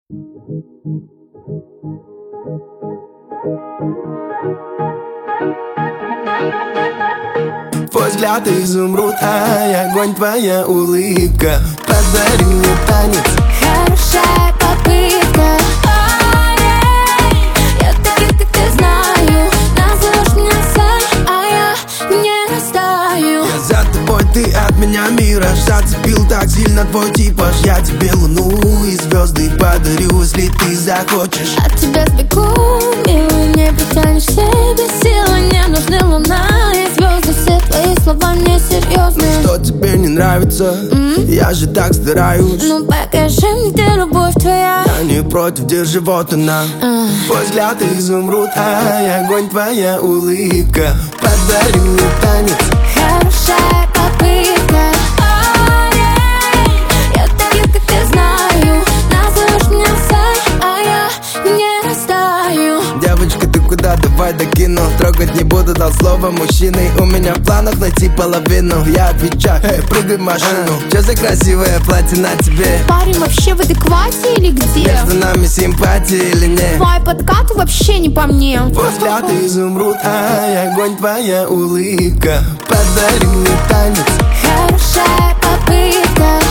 Твой взгляд изумруд, огонь, твоя улыбка. Подари мне танец. Хорошая попытка. Я таких, как ты, знаю. Назовешь меня Сай, а я не растаю. Я за тобой, ты от меня мираж. Зацепил так сильно твой типаж. Я тебе луну и звезды подарю, если ты захочешь. От тебя сбегу, милый, не потянешь себе силы. Не нужны луна и звезды. Все твои слова мне серьезны. Что тебе не нравится? Я же так стараюсь. Ну покажи мне, где любовь твоя. Я не против, держи, вот она. Твой взгляд изумруд, огонь, твоя улыбка. Подари мне танец. Хорошая попытка. Я таких, как ты, знаю. Назовешь меня Сай, а я не растаю. Девочка, ты куда? Давай докину. Трогать не буду, дал слово мужчины. У меня в планах найти половину. Я отвечаю, прыгай в машину. Чё за красивое платье на тебе? Парень вообще в адеквате или где? Между нами симпатия или нет? Твой подкат вообще не по мне. Твой взгляд изумруд, огонь, твоя улыбка. Подари мне танец. Хорошая попытка.